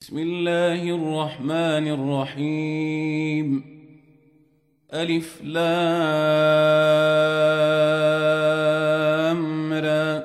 بسم الله الرحمن الرحيم. ألف لام را.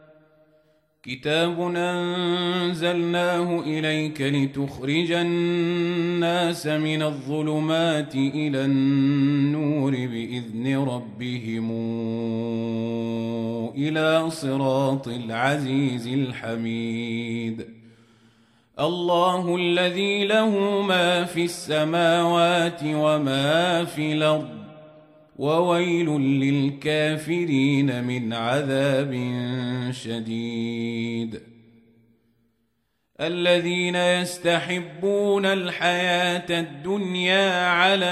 كتاب أنزلناه إليك لتخرج الناس من الظلمات إلى النور بإذن ربهم إلى صراط العزيز الحميد. الله الذي له ما في السماوات وما في الأرض وويل للكافرين من عذاب شديد. الذين يستحبون الحياة الدنيا على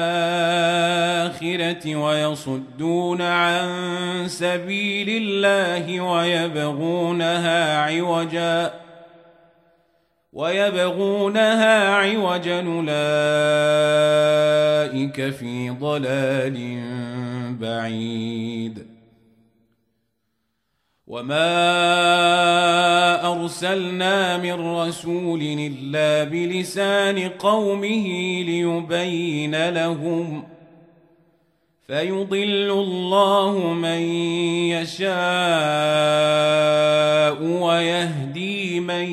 الآخرة ويصدون عن سبيل الله ويبغونها عوجا أولئك في ضلال بعيد. وما أرسلنا من رسول إلا بلسان قومه ليبين لهم فيضل الله من يشاء ويهدي من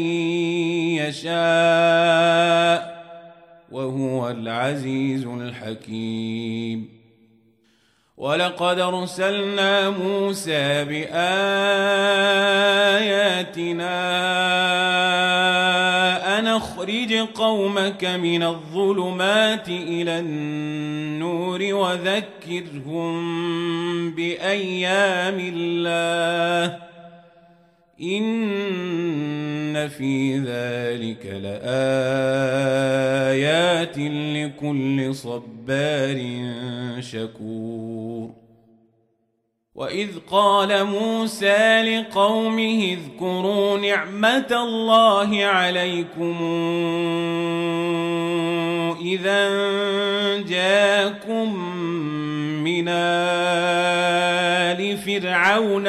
يشاء وهو العزيز الحكيم. ولقد أرسلنا موسى بآياتنا أن أخرج قومك من الظلمات إلى النور وذكرهم بأيام الله إن في ذلك لآيات لكل صبار شكور. وإذ قال موسى لقومه اذكروا نعمة الله عليكم إذا جاءكم من آل فرعون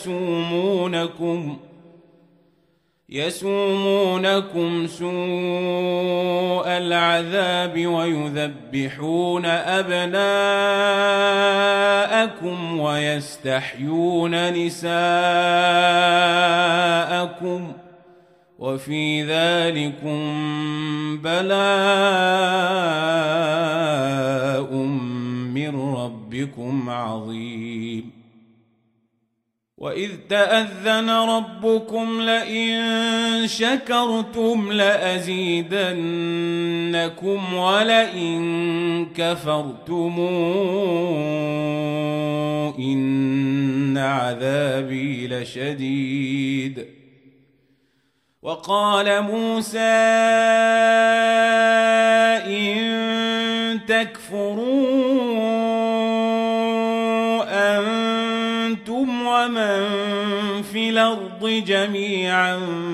يسومونكم سوء العذاب ويذبحون أبناءكم ويستحيون نساءكم وفي ذلكم بلاء من ربكم عظيم. وإذ تأذن ربكم لئن شكرتم لأزيدنكم ولئن كفرتم إن عذابي لشديد. وقال موسى إن تكفروا أنتم ومن في الأرض جميعا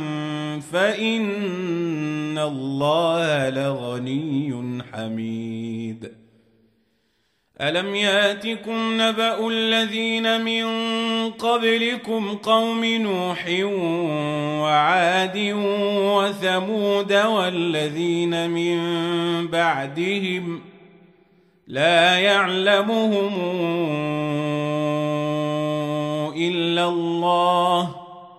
فإن الله لغني حميد. ألم ياتكم نبأ الذين من قبلكم قوم نوح وعاد وثمود والذين من بعدهم لا يعلمهم إلا الله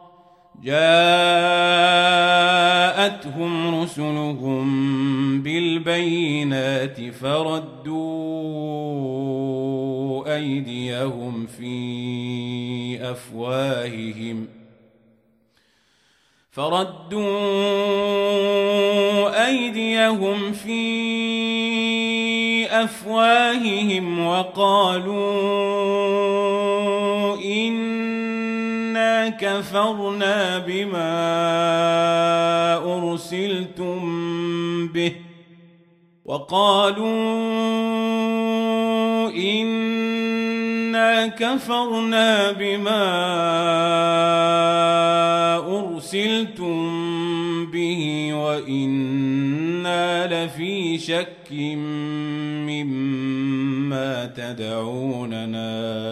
جاءتهم رسلهم بالبينات فردوا أيديهم في أفواههم وقالوا إنا كفرنا بما أرسلتم به وإنا لفي شك مما تدعوننا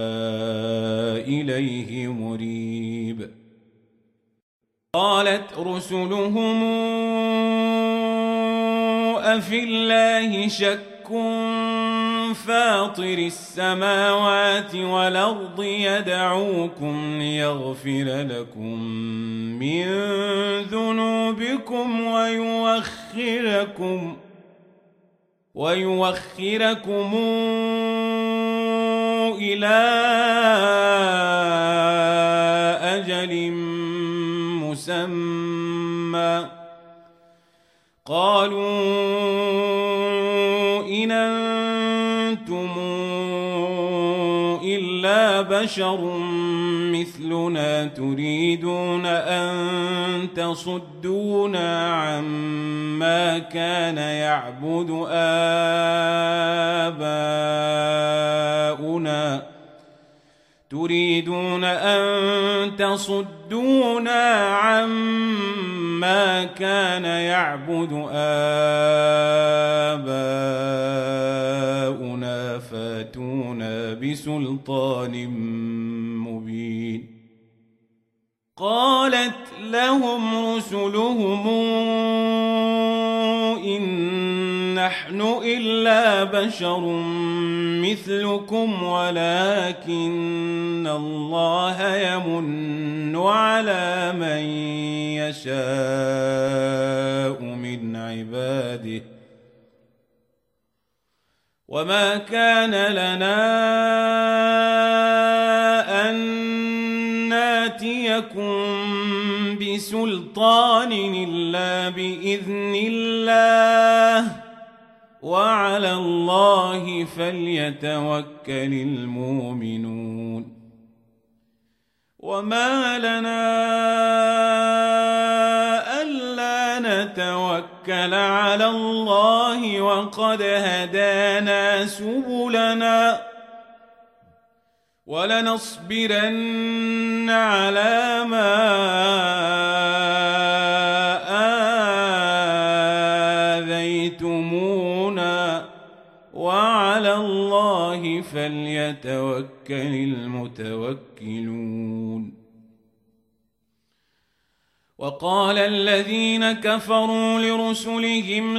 إليه مريب. قالت رسلهم أفي الله شك فاطر السماوات والأرض يدعوكم ليغفر لكم من ذنوبكم ويوخركم إلى أجل مسمى قالوا إن أنتم إلا بشر مثلنا تريدون أن تصدونا عما كان يعبد آباؤنا فاتونا بسلطان مبين قالت لهم رسلهم إن نحن إلا بشر مثلكم ولكن الله يمن على من يشاء من عباده وما كان لنا أن ناتيكم بسلطان إلا بإذن الله وعلى الله فليتوكل المؤمنون وما لنا ألا نتوكل على الله وقد هدانا سبلنا ولنصبرن على ما آذيتمونا وعلى الله فليتوكل المتوكلون وقال الذين كفروا لرسلهم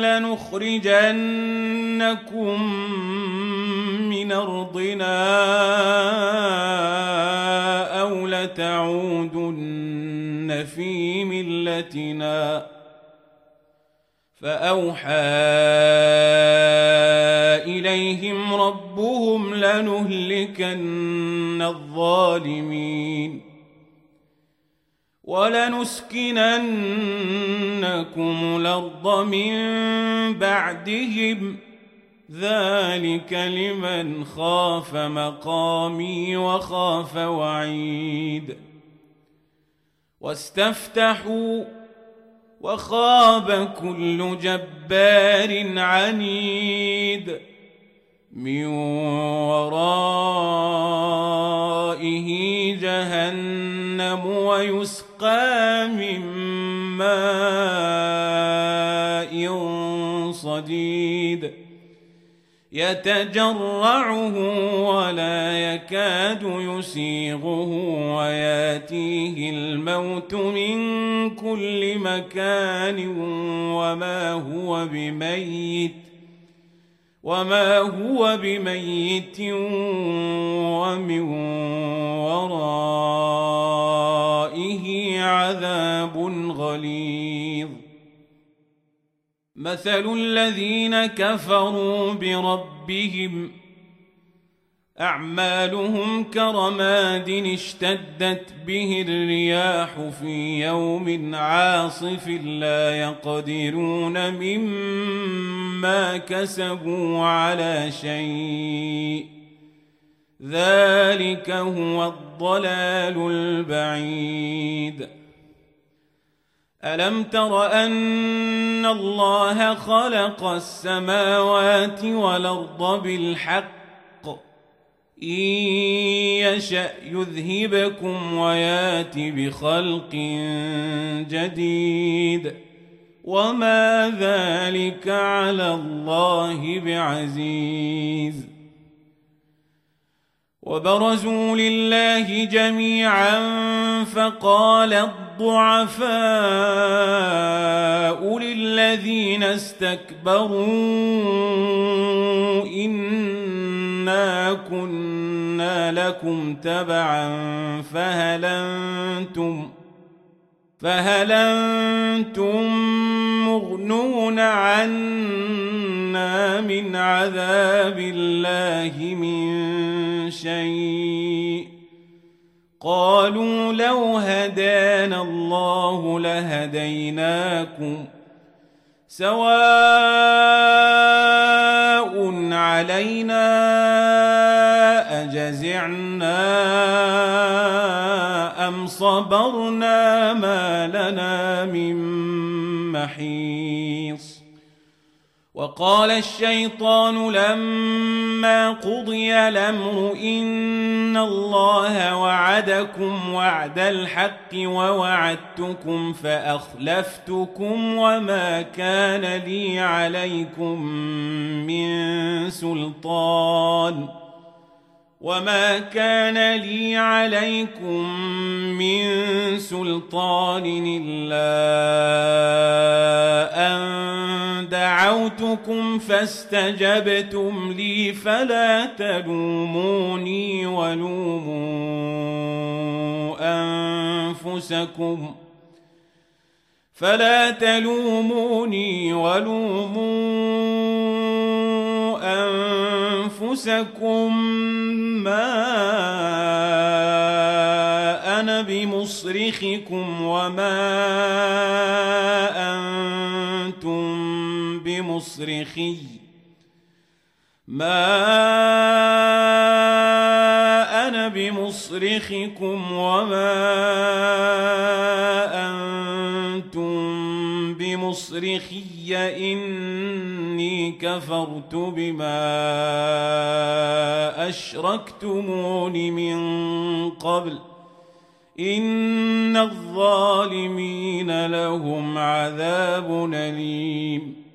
لنخرجنكم من أرضنا أو لتعودن في ملتنا فأوحى إليهم ربهم لنهلكن الظالمين ولنسكننكم الأرض من بعدهم ذلك لمن خاف مقامي وخاف وعيد واستفتحوا وخاب كل جبار عنيد من ورائه جهنم ويسقى من ماء صديد يتجرعه ولا يكاد يسيغه وياتيه الموت من كل مكان وما هو بميت ومن ورائه عذاب غليظ مثل الذين كفروا بربهم أعمالهم كرماد اشتدت به الرياح في يوم عاصف لا يقدرون مما كسبوا على شيء ذلك هو الضلال البعيد ألم تر أن الله خلق السماوات والأرض بالحق إن يشأ يذهبكم ويات بخلق جديد وما ذلك على الله بعزيز وبرزوا لله جميعا فقال الضعفاء للذين استكبروا إنا كنا لكم تبعا فهل أنتم مغنون عنا من عذاب الله من شيء قالوا لو هدانا الله لهديناكم سواء علينا أجزعنا أم صبرنا ما لنا من محيص وقال الشيطان لما قضي الأمر إن الله وعدكم وعد الحق ووعدتكم فأخلفتكم وما كان لي عليكم من سلطان إلا أن دعوتكم فاستجبتم لي فلا تلوموني ولوموا أنفسكم ما أنا بمصرخكم وما أنتم بمصرخي إني كفرت بما أشركتمون من قبل إن الظالمين لهم عذاب أليم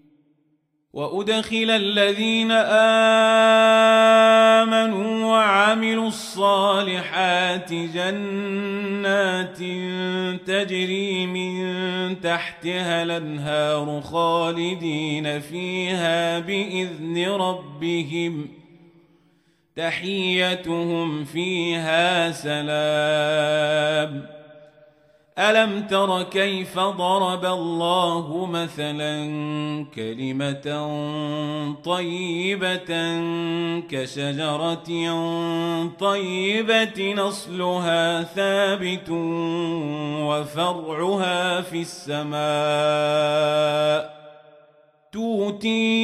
وأدخل الذين آمنوا وعملوا الصالحات جنات تجري من تحتها الأنهار خالدين فيها بإذن ربهم تحيتهم فيها سلام ألم تر كيف ضرب الله مثلا كلمة طيبة كشجرة طيبة أصلها ثابت وفرعها في السماء تؤتي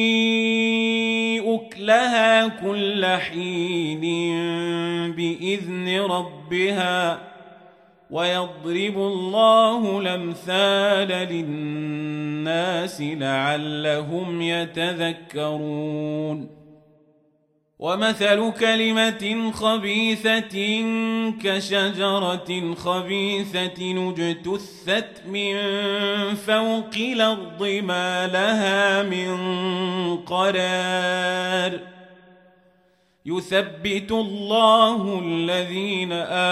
أكلها كل حين بإذن ربها ويضرب الله الأمثال للناس لعلهم يتذكرون ومثل كلمة خبيثة كشجرة خبيثة اجتثت من فوق الأرض ما لها من قرار يثبت الله الذين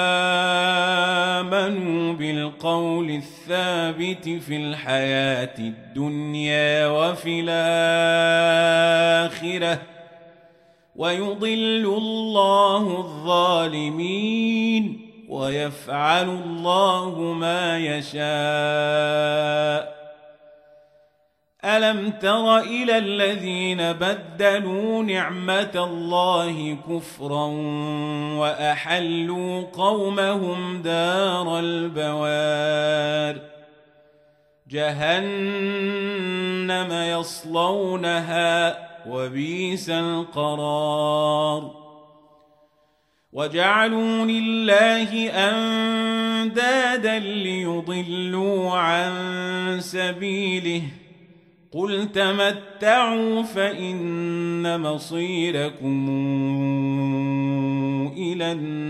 آمنوا بالقول الثابت في الحياة الدنيا وفي الآخرة ويضل الله الظالمين ويفعل الله ما يشاء ألم تر إلى الذين بدلوا نعمة الله كفرا وأحلوا قومهم دار البوار جهنم يصلونها وبئس القرار وجعلوا لله أندادا ليضلوا عن سبيله قل تمتعوا فإن مصيركم إلى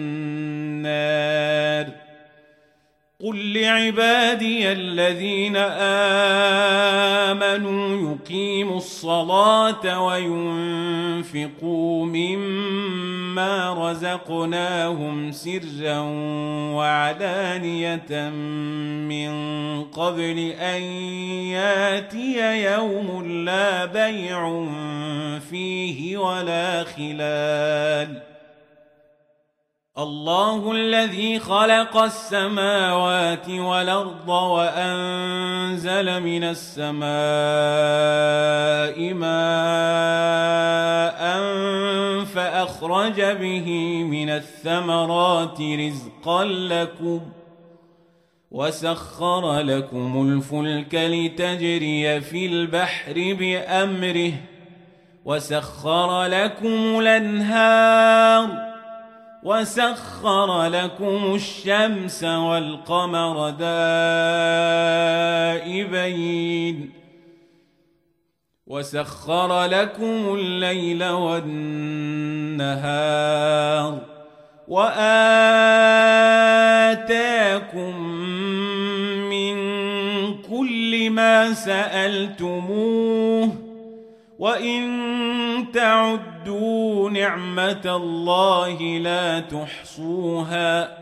النار قل لعبادي الذين آمنوا يقيموا الصلاة وينفقوا مما رزقناهم سرا وعلانية من قبل أن ياتي يوم لا بيع فيه ولا خلال. الله الذي خلق السماوات والأرض وأنزل من السماء ماء فأخرج به من الثمرات رزقا لكم وسخر لكم الفلك لتجري في البحر بأمره وسخر لكم الأنهار وسخر لكم الشمس والقمر دائبين وسخر لكم الليل والنهار وآتاكم من كل ما سألتموه وإن تعدوا نعمة الله لا تحصوها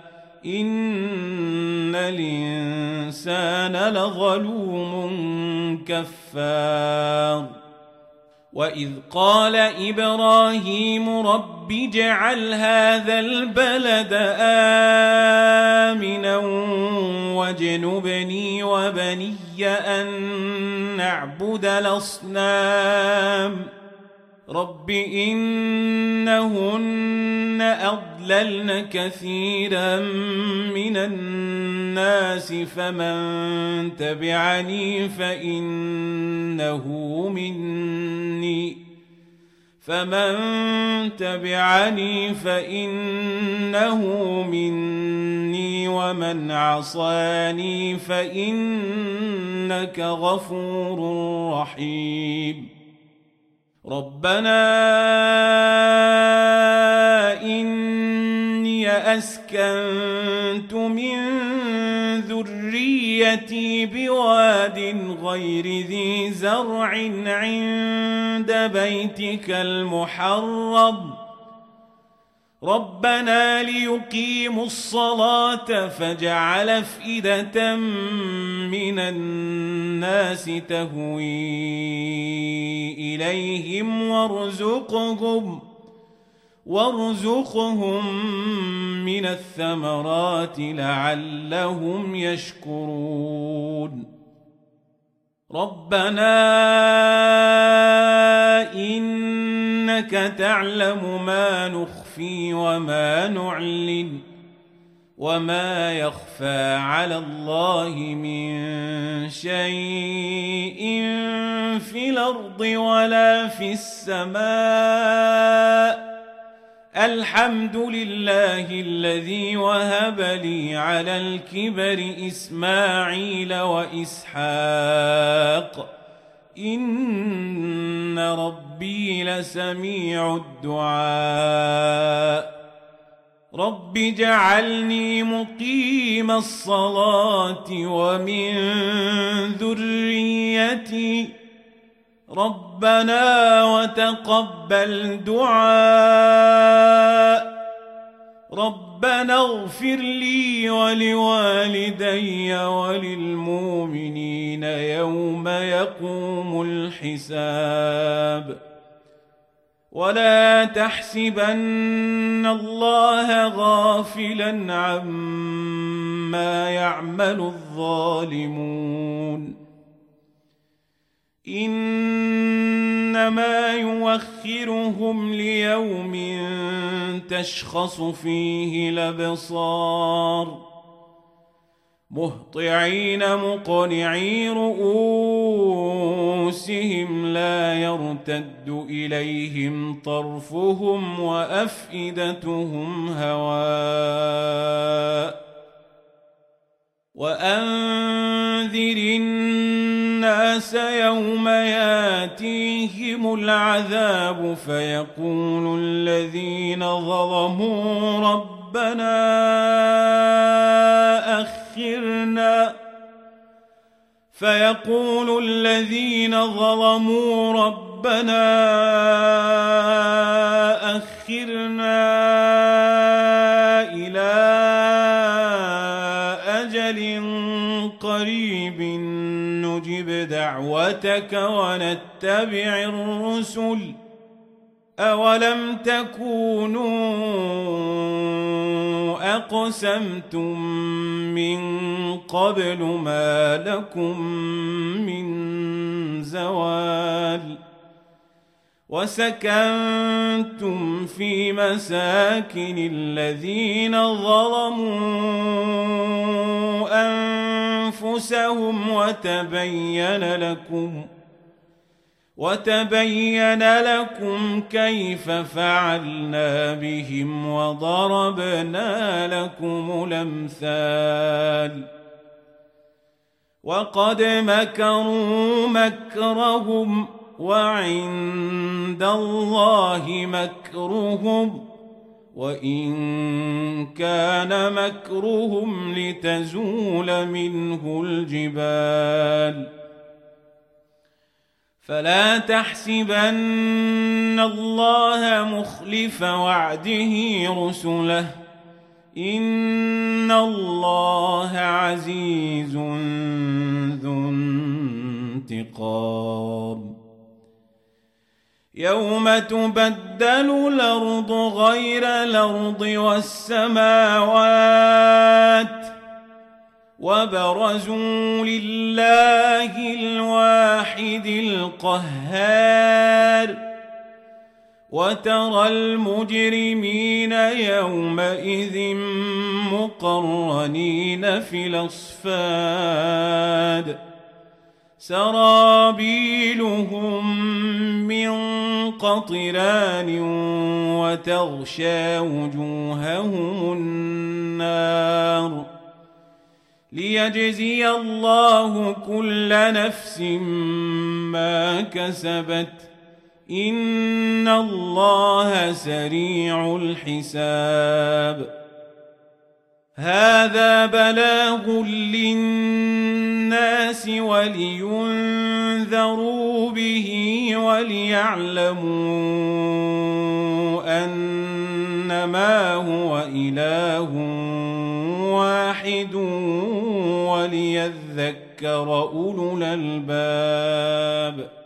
إن الإنسان لظلوم كفار. وإذ قال إبراهيم رب اجعل هذا البلد آمنا واجنبني وبني أن نعبد الأصنام رب إنهن أضللن كثيرا من الناس فمن تبعني فإنه مني ومن عصاني فإنك غفور رحيم. ربنا إني أسكنت من ذريتي بواد غير ذي زرع عند بيتك المحرم ربنا ليقيموا الصلاة فاجعل أفئدة من الناس تهوي إليهم وارزقهم من الثمرات لعلهم يشكرون. ربنا إنك تعلم ما نخفي وما نعلن وما يخفى على الله من شيء في الأرض ولا في السماء الحمد لله الذي وهب لي على الكبر إسماعيل وإسحاق إن ربي لسميع الدعاء. رب اجعلني مقيم الصلاة ومن ذريتي ربنا وتقبل دعاء. ربنا اغفر لي ولوالدي وللمؤمنين يوم يقوم الحساب. ولا تحسبن الله غافلا عما يعمل الظالمون إنما يوخرهم ليوم تشخص فيه الأبصار مهطعين مقنعي رؤوسهم لا يرتد إليهم طرفهم وأفئدتهم هواء. وأنذر الناس يوم ياتيهم العذاب فيقول الذين ظلموا ربنا فيقول الذين ظلموا ربنا أخرنا إلى أجل قريب نجب دعوتك ونتبع الرسل أولم تكونوا أقسمتم من قبل ما لكم من زوال وسكنتم في مساكن الذين ظلموا أنفسهم وتبين لكم كيف فعلنا بهم وضربنا لكم الأمثال وقد مكروا مكرهم وعند الله مكرهم وإن كان مكرهم لتزول منه الجبال فلا تحسبن الله مخلف وعده رسله إن الله عزيز ذو انتقام يوم تبدل الأرض غير الأرض والسماوات وبرزوا لله الواحد القهار وترى المجرمين يومئذ مقرنين في الأصفاد سرابيلهم من قطران وتغشى وجوههم النار ليجزي الله كل نفس ما كسبت إن الله سريع الحساب هذا بلاغ للناس ولينذروا به وليعلموا أنما هو إله واحد وليذكر أولو الألباب